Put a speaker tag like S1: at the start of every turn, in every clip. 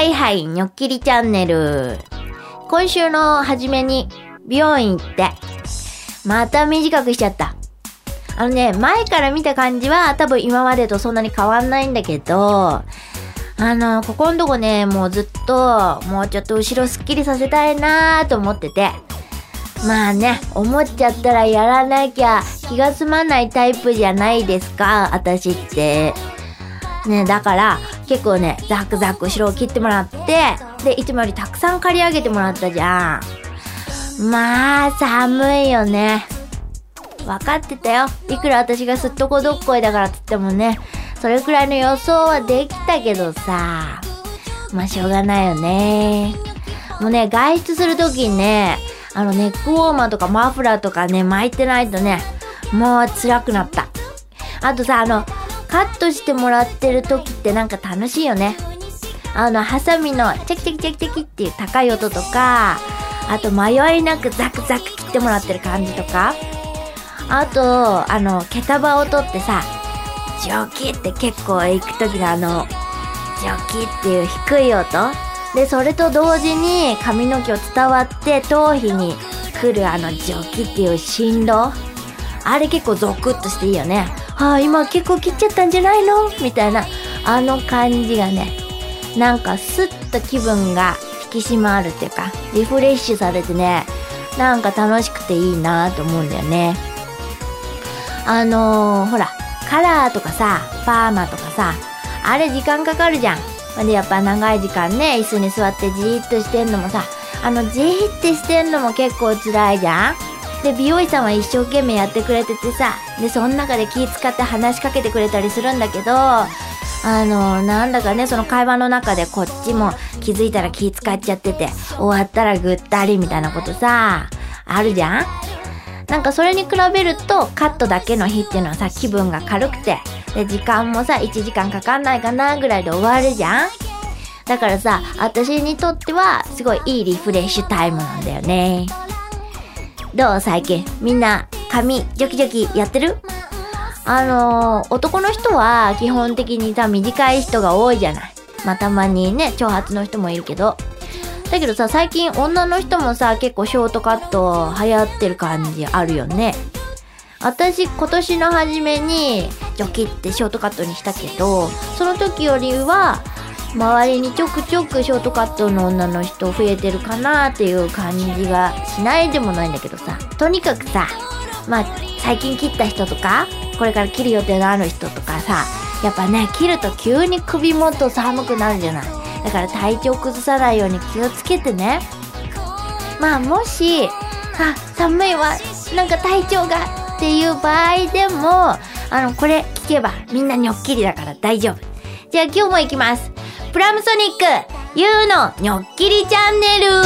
S1: はいはい、にょっきりチャンネル。今週の初めに美容院行って、また短くしちゃった。前から見た感じは多分今までとそんなに変わんないんだけど、ここんとこね、もうずっと、もうちょっと後ろスッキリさせたいなーと思ってて、まあね、思っちゃったらやらなきゃ気が済まないタイプじゃないですか、私って。ね、だから結構ね、ザクザク後ろを切ってもらって、で、いつもよりたくさん刈り上げてもらったじゃん。まあ、寒いよね。分かってたよ。いくら私がすっとこどっこいだからって言ってもね、それくらいの予想はできたけどさ、まあしょうがないよね。もうね、外出するときにね、ネックウォーマーとかマフラーとかね、巻いてないとね、もう辛くなった。あとさ、カットしてもらってるときってなんか楽しいよね。ハサミのチャキチャキチャキチャキっていう高い音とか、あと迷いなくザクザク切ってもらってる感じとか、あと、毛束を取ってさ、ジョキって結構行くときのジョキっていう低い音で、それと同時に髪の毛を伝わって頭皮に来るジョキっていう振動、あれ結構ゾクッとしていいよね。今結構切っちゃったんじゃないのみたいな感じがね、なんかスッと気分が引き締まるっていうか、リフレッシュされてね、なんか楽しくていいなと思うんだよね。ほらカラーとかさ、パーマとかさ、あれ時間かかるじゃん。で、やっぱ長い時間ね、椅子に座ってじーっとしてんのもさ、じーってしてんのも結構辛いじゃん。で、美容師さんは一生懸命やってくれててさ、で、その中で気使って話しかけてくれたりするんだけど、なんだかね、その会話の中でこっちも気づいたら気使っちゃってて、終わったらぐったりみたいなことさ、あるじゃん。なんかそれに比べるとカットだけの日っていうのはさ、気分が軽くて、で時間もさ1時間かかんないかなぐらいで終わるじゃん。だからさ、私にとってはすごいいいリフレッシュタイムなんだよね。どう最近みんな髪ジョキジョキやってる？男の人は基本的にさ、短い人が多いじゃない。まあたまにね、長髪の人もいるけど、だけどさ、最近女の人もさ、結構ショートカット流行ってる感じあるよね。私今年の初めにジョキってショートカットにしたけど、その時よりは周りにちょくちょくショートカットの女の人増えてるかなっていう感じがしないでもないんだけどさ、とにかくさ、まあ最近切った人とかこれから切る予定のある人とかさ、やっぱね、切ると急に首元寒くなるじゃない。だから体調崩さないように気をつけてね。まあもし寒いわ、なんか体調がっていう場合でもこれ聞けばみんなにょっきりだから大丈夫。じゃあ今日も行きます。プラムソニックゆうのにょっきりチャンネル。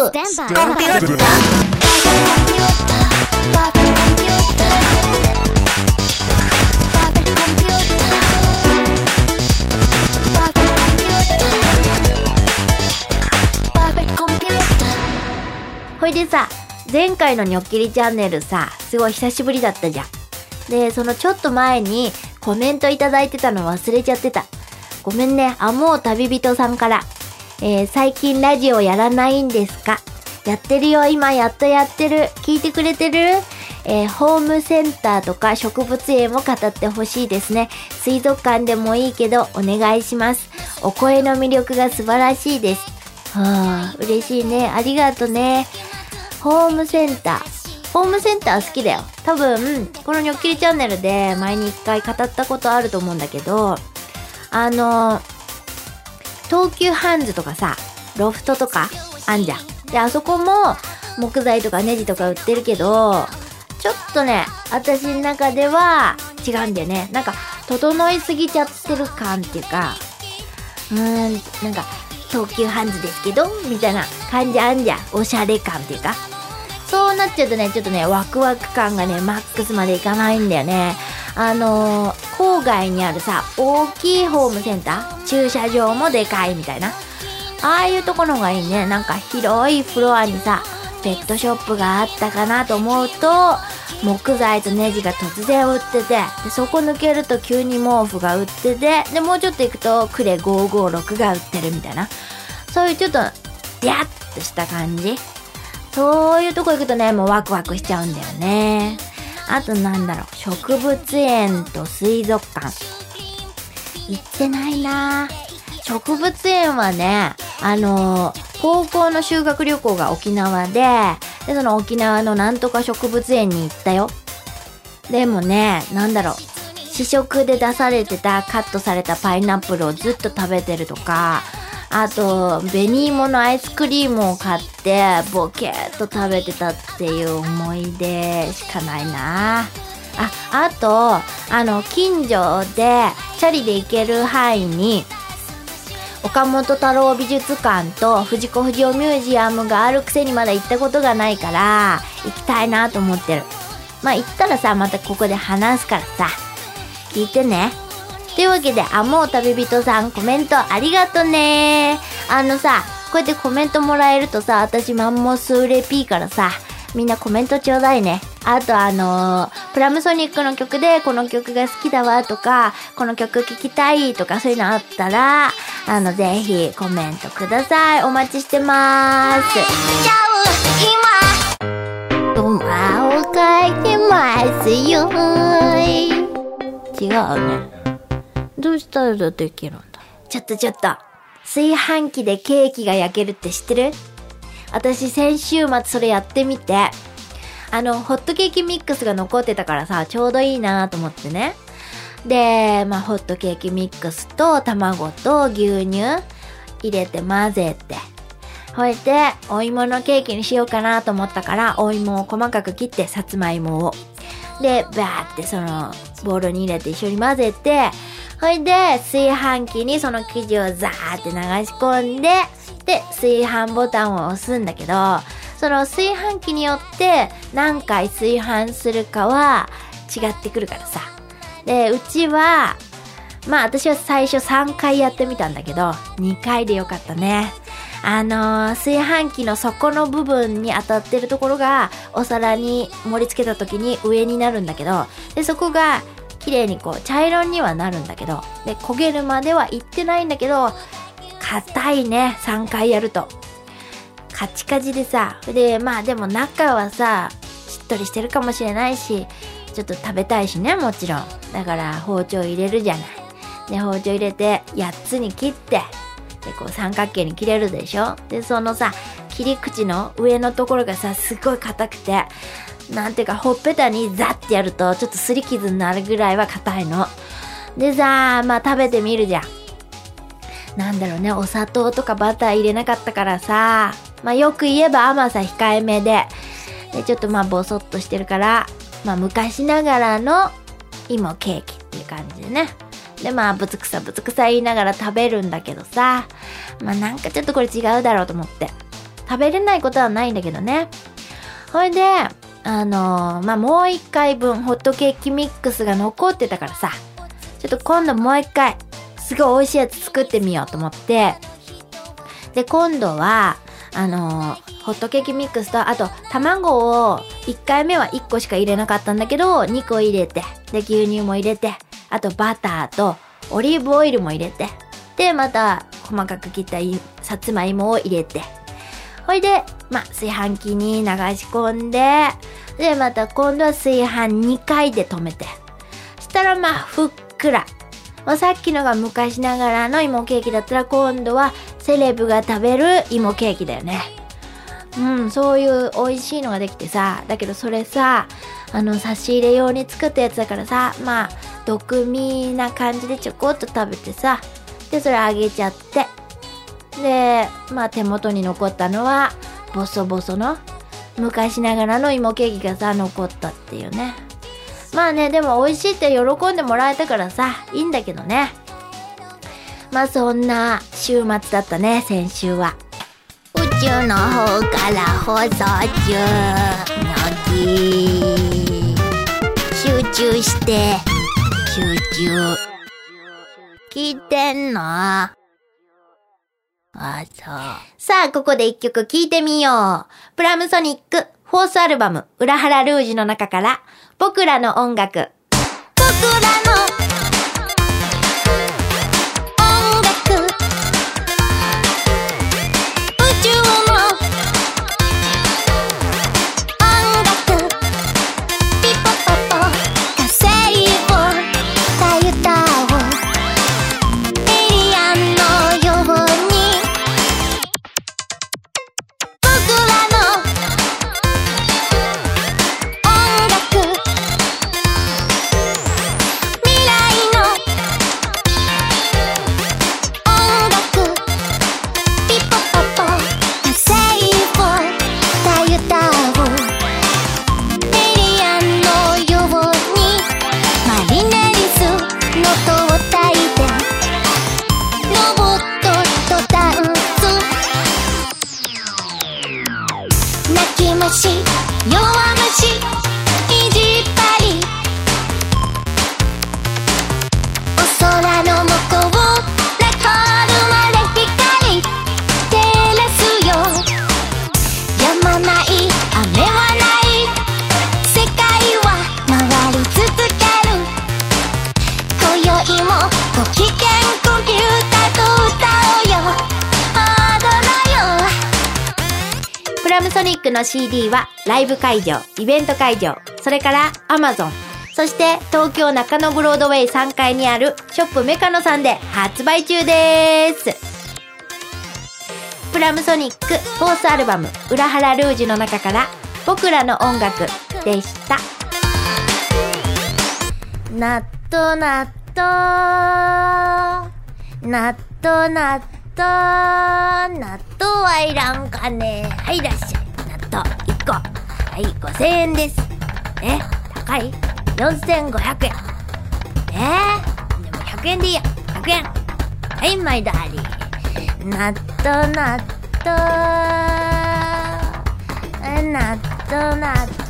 S1: ほいでさ、前回のにょっきりチャンネルさ、すごい久しぶりだったじゃん。で、そのちょっと前にコメントいただいてたの忘れちゃってた。ごめんね。もう旅人さんから、最近ラジオやらないんですか？やってるよ、今やっとやってる。聞いてくれてる？ホームセンターとか植物園も語ってほしいですね。水族館でもいいけどお願いします。お声の魅力が素晴らしいです。嬉しいね。ありがとね。ホームセンター好きだよ。多分このにょっきりチャンネルで前に一回語ったことあると思うんだけど、東急ハンズとかさ、ロフトとかあんじゃん。で、あそこも木材とかネジとか売ってるけど、ちょっとね、私の中では違うんだよね。なんか整いすぎちゃってる感っていうか、なんか東急ハンズですけどみたいな感じあんじゃん。おしゃれ感っていうか、そうなっちゃうとね、ちょっとね、ワクワク感がね、マックスまでいかないんだよね。郊外にあるさ、大きいホームセンター、駐車場もでかいみたいな、ああいうところがいいね。なんか広いフロアにさ、ペットショップがあったかなと思うと、木材とネジが突然売ってて、でそこ抜けると急に毛布が売ってて、でもうちょっと行くとクレ556が売ってるみたいな、 そういうちょっとビャッとした感じ、そういうとこ行くとねもうワクワクしちゃうんだよね。あとなんだろう、植物園と水族館行ってないな。植物園はね高校の修学旅行が沖縄でその沖縄のなんとか植物園に行ったよ。でもね、なんだろう、試食で出されてたカットされたパイナップルをずっと食べてるとか、あと紅芋のアイスクリームを買ってボケーっと食べてたっていう思い出しかないな。あと近所でチャリで行ける範囲に岡本太郎美術館と藤子不二雄ミュージアムがあるくせにまだ行ったことがないから行きたいなと思ってる。まあ行ったらさ、またここで話すからさ、聞いてね。というわけで、もう旅人さんコメントありがとね。さ、こうやってコメントもらえるとさ、私マンモスうれぴーからさ、みんなコメントちょうだいね。あとプラムソニックの曲でこの曲が好きだわとか、この曲聴きたいとか、そういうのあったらぜひコメントください。お待ちしてまーす。ドマをかけますよ。違うね。どうしたらできるんだ。ちょっと炊飯器でケーキが焼けるって知ってる？私先週末それやってみて、ホットケーキミックスが残ってたからさ、ちょうどいいなと思ってね。で、ホットケーキミックスと卵と牛乳入れて混ぜて、ほいでお芋のケーキにしようかなと思ったから、お芋を細かく切って、さつまいもをでバーってそのボウルに入れて一緒に混ぜて、ほいで炊飯器にその生地をザーって流し込んで、で炊飯ボタンを押すんだけど、その炊飯器によって何回炊飯するかは違ってくるからさ。でうちは私は最初3回やってみたんだけど、2回でよかったね。炊飯器の底の部分に当たってるところがお皿に盛り付けた時に上になるんだけど、でそこが綺麗にこう茶色にはなるんだけど、で焦げるまではいってないんだけど、硬いね。3回やるとカチカチでさ、ででも中はさしっとりしてるかもしれないし、ちょっと食べたいしね、もちろん。だから包丁入れるじゃない。で包丁入れて8つに切って、でこう三角形に切れるでしょ。でそのさ切り口の上のところがさすごい硬くて、なんていうかほっぺたにザッてやるとちょっと擦り傷になるぐらいは硬いのでさ、食べてみるじゃん。なんだろうね、お砂糖とかバター入れなかったからさ、よく言えば甘さ控えめでちょっとボソッとしてるから、昔ながらの芋ケーキっていう感じでね。でぶつくさ言いながら食べるんだけどさ、なんかちょっとこれ違うだろうと思って食べれないことはないんだけどね。ほいでもう一回分ホットケーキミックスが残ってたからさ、ちょっと今度もう一回すごい美味しいやつ作ってみようと思って、で今度はホットケーキミックスと、あと卵を1回目は1個しか入れなかったんだけど2個入れて、で牛乳も入れて、あとバターとオリーブオイルも入れて、でまた細かく切ったさつまいもを入れて、ほいで炊飯器に流し込んで、でまた今度は炊飯2回で止めて、したらふっくら、さっきのが昔ながらの芋ケーキだったら、今度はセレブが食べる芋ケーキだよね。そういう美味しいのができてさ、だけどそれさ差し入れ用に作ったやつだからさ、毒味な感じでちょこっと食べてさ、でそれあげちゃって、で手元に残ったのはボソボソの昔ながらの芋ケーキがさ残ったっていうね。でも美味しいって喜んでもらえたからさいいんだけどね。そんな週末だったね、先週は。宇宙の方から放送中。集中して聞いてんの？さあここで一曲聴いてみよう。プラムソニックフォースアルバム裏腹ルージュの中から僕らの音楽。 ソニックの CD はライブ会場、イベント会場、それから Amazon、そして東京中野ブロードウェイ3階にあるショップメカノさんで発売中です。プラムソニックフォースアルバム裏腹ルージュの中から僕らの音楽でした。納豆納豆納豆納豆納豆はいらんかね。はい、いらっしゃい。納豆1個、はい、5000円です。高い ?4500 円。でも100円でいいや。100円。はい、マイダーリー。納豆納豆納豆納豆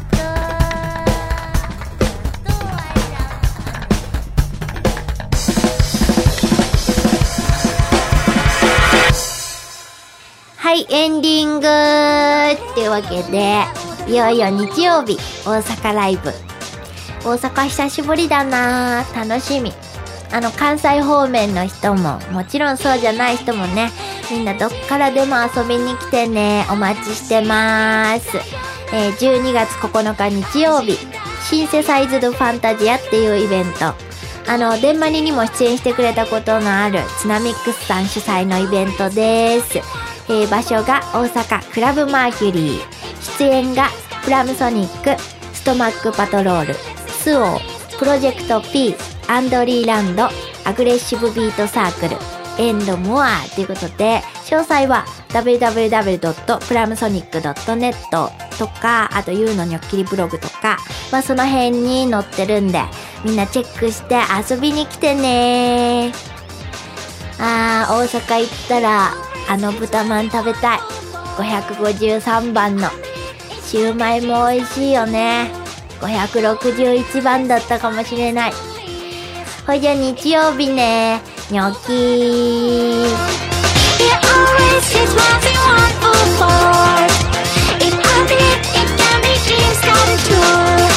S1: はい、エンディングっていうわけで、いよいよ日曜日、大阪ライブ。大阪久しぶりだなぁ。楽しみ。関西方面の人も、もちろんそうじゃない人もね、みんなどっからでも遊びに来てね、お待ちしてまーす。12月9日日曜日、シンセサイズドファンタジアっていうイベント。デンマリにも出演してくれたことのあるツナミックスさん主催のイベントです。場所が大阪クラブマーキュリー。出演がプラムソニック、ストマックパトロール、スオー、プロジェクト P、アンドリーランド、アグレッシブビートサークル、エンドモアということで、詳細は www.plamsonic.net とか、あと U のニョッキリブログとか、その辺に載ってるんで、みんなチェックして遊びに来てね。大阪行ったら、豚まん食べたい。553番の。シューマイも美味しいよね。561番だったかもしれない。ほいじゃ日曜日ね。ニョキー。It always is what we want for. If I believe it can be dreams come true.